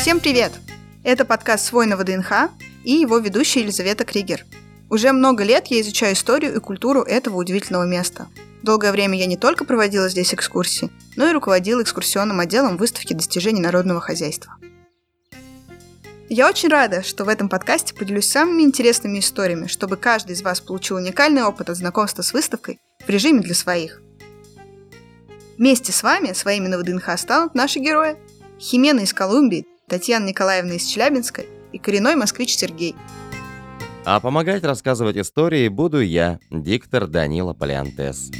Всем привет! Это подкаст «Свой на ВДНХ» и его ведущая Елизавета Кригер. Уже много лет я изучаю историю и культуру этого удивительного места. Долгое время я не только проводила здесь экскурсии, но и руководила экскурсионным отделом выставки достижений народного хозяйства. Я очень рада, что в этом подкасте поделюсь самыми интересными историями, чтобы каждый из вас получил уникальный опыт от знакомства с выставкой в режиме для своих. Вместе с вами, своими на ВДНХ, станут наши герои. Химена из Колумбии, Татьяна Николаевна из Челябинска и коренной москвич Сергей. А помогать рассказывать истории буду я, диктор Данила Палеонтес.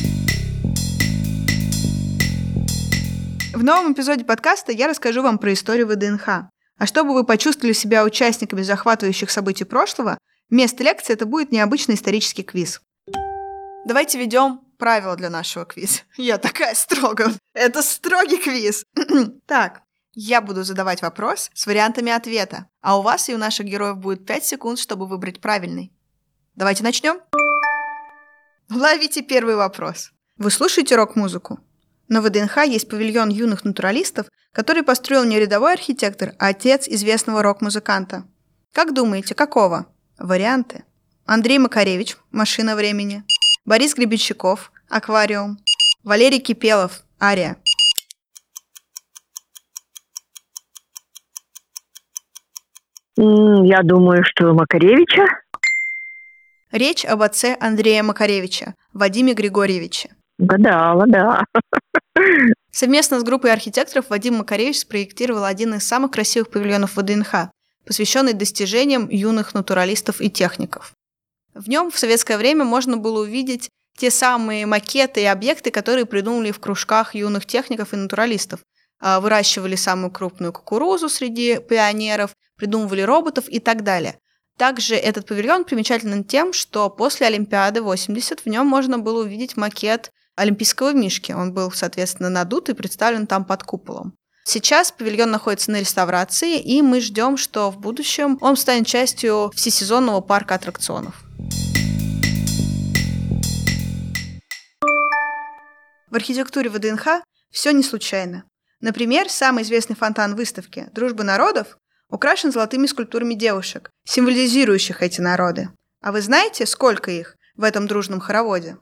В новом эпизоде подкаста я расскажу вам про историю ВДНХ. А чтобы вы почувствовали себя участниками захватывающих событий прошлого, вместо лекции это будет необычный исторический квиз. Давайте введем правила для нашего квиза. Я такая строгая. Это строгий квиз. Так, я буду задавать вопрос с вариантами ответа, а у вас и у наших героев будет 5 секунд, чтобы выбрать правильный. Давайте начнем. Ловите первый вопрос. Вы слушаете рок-музыку? На ВДНХ есть павильон юных натуралистов, который построил не рядовой архитектор, а отец известного рок-музыканта. Как думаете, какого? Варианты. Андрей Макаревич, «Машина времени». Борис Гребенщиков, «Аквариум». Валерий Кипелов, «Ария». Я думаю, что Макаревича. Речь об отце Андрея Макаревича, Вадиме Григорьевиче. Угадала, да. Совместно с группой архитекторов Вадим Макаревич спроектировал один из самых красивых павильонов ВДНХ, посвященный достижениям юных натуралистов и техников. В нем в советское время можно было увидеть те самые макеты и объекты, которые придумали в кружках юных техников и натуралистов. Выращивали самую крупную кукурузу среди пионеров, придумывали роботов и так далее. Также этот павильон примечателен тем, что после Олимпиады 80 в нем можно было увидеть макет олимпийского мишки. Он был, соответственно, надут и представлен там под куполом. Сейчас павильон находится на реставрации, и мы ждем, что в будущем он станет частью всесезонного парка аттракционов. В архитектуре ВДНХ все не случайно. Например, самый известный фонтан выставки «Дружба народов» украшен золотыми скульптурами девушек, символизирующих эти народы. А вы знаете, сколько их в этом дружном хороводе?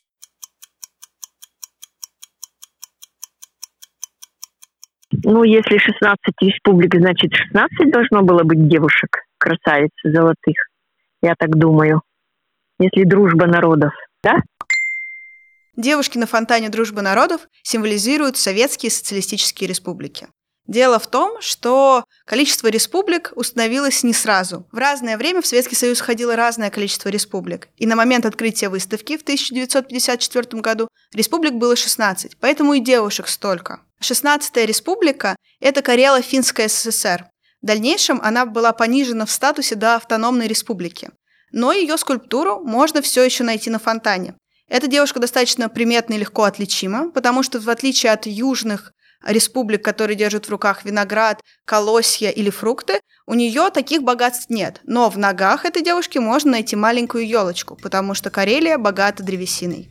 Если 16 республик, значит 16 должно было быть девушек, красавиц золотых. Я так думаю. Если дружба народов, да? Девушки на фонтане «Дружбы народов» символизируют советские социалистические республики. Дело в том, что количество республик установилось не сразу. В разное время в Советский Союз входило разное количество республик. И на момент открытия выставки в 1954 году республик было 16, поэтому и девушек столько. 16-я республика – это Карело-Финская ССР. В дальнейшем она была понижена в статусе до автономной республики. Но ее скульптуру можно все еще найти на фонтане. Эта девушка достаточно приметна и легко отличима, потому что, в отличие от южных республик, которые держат в руках виноград, колосья или фрукты, у нее таких богатств нет. Но в ногах этой девушки можно найти маленькую елочку, потому что Карелия богата древесиной.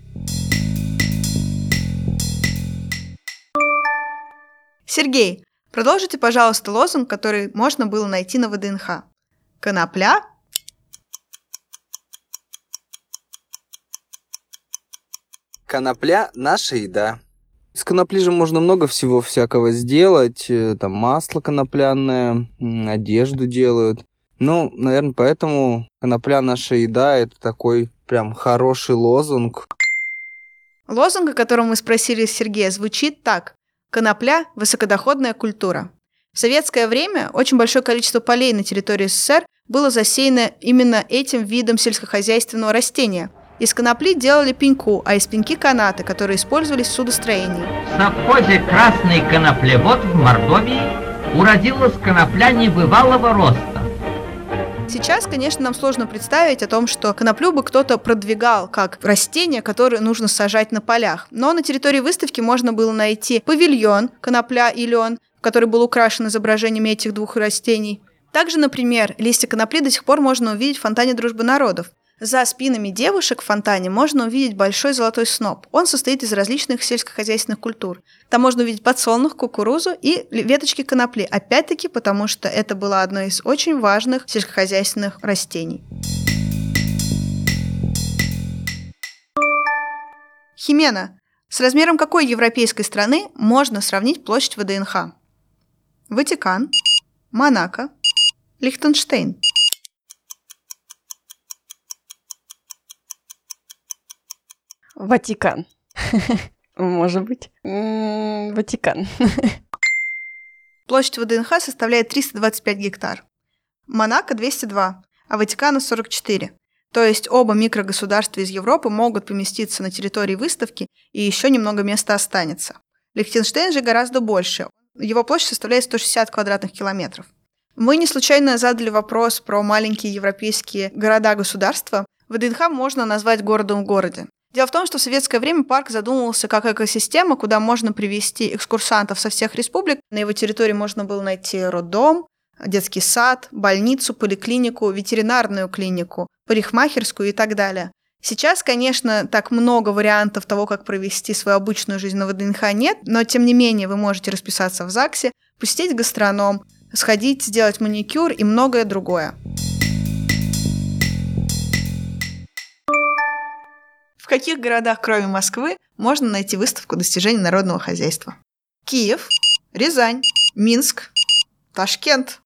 Сергей, продолжите, пожалуйста, лозунг, который можно было найти на ВДНХ. Конопля. Конопля – наша еда. Из конопли же можно много всего всякого сделать. Там масло конопляное, одежду делают. Наверное, поэтому конопля – наша еда – это такой прям хороший лозунг. Лозунг, о котором мы спросили Сергея, звучит так. Конопля – высокодоходная культура. В советское время очень большое количество полей на территории СССР было засеяно именно этим видом сельскохозяйственного растения. Из конопли делали пеньку, а из пеньки – канаты, которые использовались в судостроении. В совхозе «Красный коноплевод» в Мордовии уродилась конопля небывалого роста. Сейчас, конечно, нам сложно представить о том, что коноплю бы кто-то продвигал как растение, которое нужно сажать на полях. Но на территории выставки можно было найти павильон «Конопля и лен», который был украшен изображениями этих двух растений. Также, например, листья конопли до сих пор можно увидеть в фонтане «Дружбы народов». За спинами девушек в фонтане можно увидеть большой золотой сноп. Он состоит из различных сельскохозяйственных культур. Там можно увидеть подсолнух, кукурузу и веточки конопли. Опять-таки, потому что это было одно из очень важных сельскохозяйственных растений. Химена. С размером какой европейской страны можно сравнить площадь ВДНХ? Ватикан, Монако, Лихтенштейн. Ватикан. Может быть. Ватикан. Площадь ВДНХ составляет 325 гектар. Монако 202, а Ватикана 44. То есть оба микрогосударства из Европы могут поместиться на территории выставки, и еще немного места останется. Лихтенштейн же гораздо больше. Его площадь составляет 160 квадратных километров. Мы не случайно задали вопрос про маленькие европейские города-государства. ВДНХ можно назвать городом в городе. Дело в том, что в советское время парк задумывался как экосистема, куда можно привезти экскурсантов со всех республик. На его территории можно было найти роддом, детский сад, больницу, поликлинику, ветеринарную клинику, парикмахерскую и так далее. Сейчас, конечно, так много вариантов того, как провести свою обычную жизнь на ВДНХ нет, но тем не менее вы можете расписаться в ЗАГСе, посетить гастроном, сходить, сделать маникюр и многое другое. В каких городах, кроме Москвы, можно найти выставку достижений народного хозяйства? Киев, Рязань, Минск, Ташкент.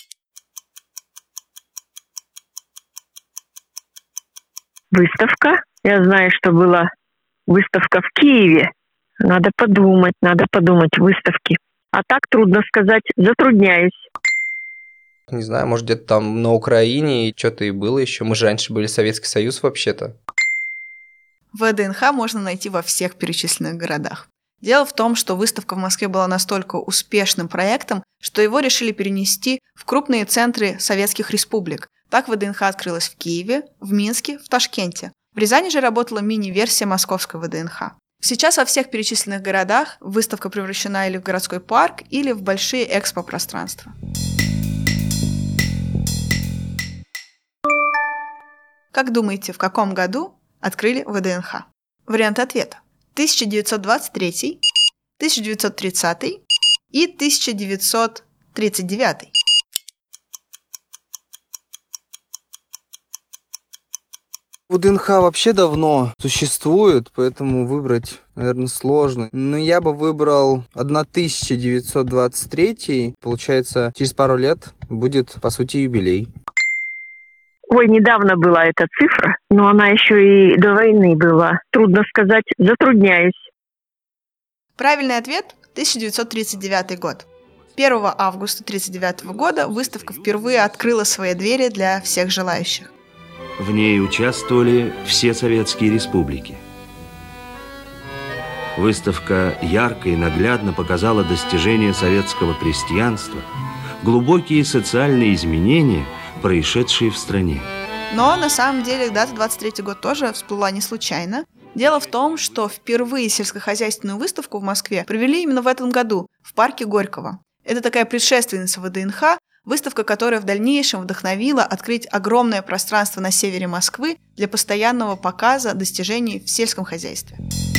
Выставка. Я знаю, что была выставка в Киеве. Надо подумать выставки. А так трудно сказать, затрудняюсь. Не знаю, может, где-то там на Украине и что-то и было еще. Мы же раньше были Советский Союз вообще-то. ВДНХ можно найти во всех перечисленных городах. Дело в том, что выставка в Москве была настолько успешным проектом, что его решили перенести в крупные центры советских республик. Так ВДНХ открылась в Киеве, в Минске, в Ташкенте. В Рязани же работала мини-версия московской ВДНХ. Сейчас во всех перечисленных городах выставка превращена или в городской парк, или в большие экспо-пространства. Как думаете, в каком году открыли ВДНХ? Варианты ответа: 1923, 1930 и 1939. ВДНХ вообще давно существует, поэтому выбрать, наверное, сложно. Но я бы выбрал 1923. Получается, через пару лет будет, по сути, юбилей. Ой, недавно была эта цифра, но она еще и до войны была. Трудно сказать, затрудняюсь. Правильный ответ – 1939 год. 1 августа 1939 года выставка впервые открыла свои двери для всех желающих. В ней участвовали все советские республики. Выставка ярко и наглядно показала достижения советского крестьянства, глубокие социальные изменения, происшедшие в стране. Но на самом деле дата 23 год тоже всплыла не случайно. Дело в том, что впервые сельскохозяйственную выставку в Москве провели именно в этом году, в парке Горького. Это такая предшественница ВДНХ, выставка, которая в дальнейшем вдохновила открыть огромное пространство на севере Москвы для постоянного показа достижений в сельском хозяйстве.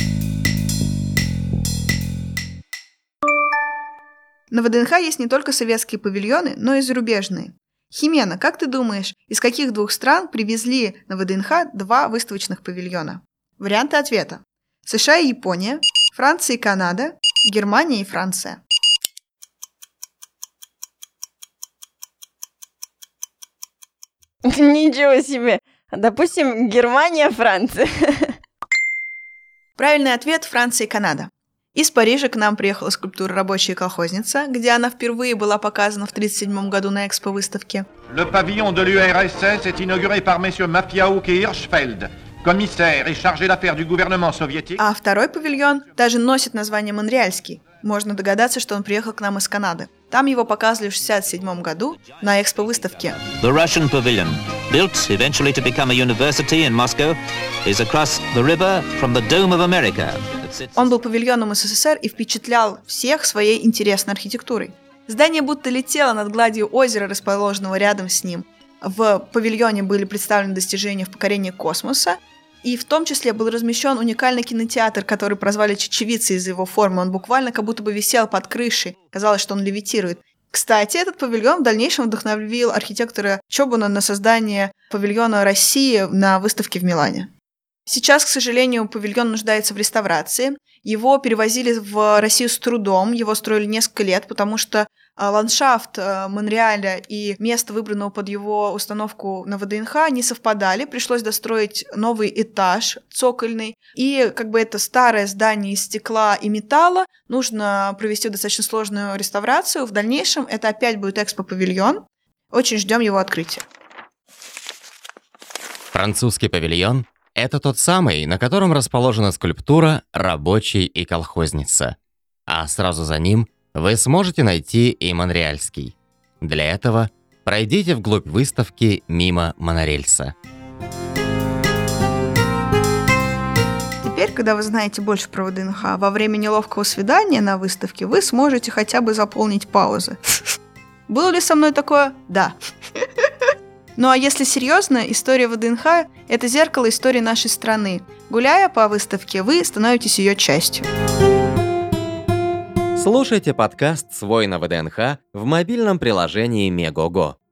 На ВДНХ есть не только советские павильоны, но и зарубежные. Химена, как ты думаешь, из каких двух стран привезли на ВДНХ 2 выставочных павильона? Варианты ответа: США и Япония, Франция и Канада, Германия и Франция. Ничего себе. Допустим, Германия, Франция. Правильный ответ – Франция и Канада. Из Парижа к нам приехала скульптура «Рабочая колхозница», где она впервые была показана в 1937 году на экспо-выставке. Le pavillon de l'URSS est inauguré par messieurs Mafiaouk et Hirschfeld, commissaires et chargés d'affaires du gouvernement soviétique. А второй павильон даже носит название «Монреальский». Можно догадаться, что он приехал к нам из Канады. Там его показывали в 1967 году на экспо-выставке. The Russian pavilion, built eventually to become a university in Moscow, is across the river from the Dome of America. Он был павильоном СССР и впечатлял всех своей интересной архитектурой. Здание будто летело над гладью озера, расположенного рядом с ним. В павильоне были представлены достижения в покорении космоса, и в том числе был размещен уникальный кинотеатр, который прозвали «Чечевицей» из-за его формы. Он буквально как будто бы висел под крышей. Казалось, что он левитирует. Кстати, этот павильон в дальнейшем вдохновил архитектора Чобуна на создание павильона России на выставке в Милане. Сейчас, к сожалению, павильон нуждается в реставрации. Его перевозили в Россию с трудом, его строили несколько лет, потому что ландшафт Монреаля и место, выбранного под его установку на ВДНХ, не совпадали. Пришлось достроить новый этаж цокольный. И это старое здание из стекла и металла. Нужно провести достаточно сложную реставрацию. В дальнейшем это опять будет экспо-павильон. Очень ждем его открытия. Французский павильон – это тот самый, на котором расположена скульптура «Рабочий и колхозница». А сразу за ним вы сможете найти и монреальский. Для этого пройдите вглубь выставки мимо монорельса. Теперь, когда вы знаете больше про ВДНХ, во время неловкого свидания на выставке вы сможете хотя бы заполнить паузы. Было ли со мной такое? Да. Ну а если серьезно, история ВДНХ – это зеркало истории нашей страны. Гуляя по выставке, вы становитесь ее частью. Слушайте подкаст «Свой на ВДНХ» в мобильном приложении Мегого.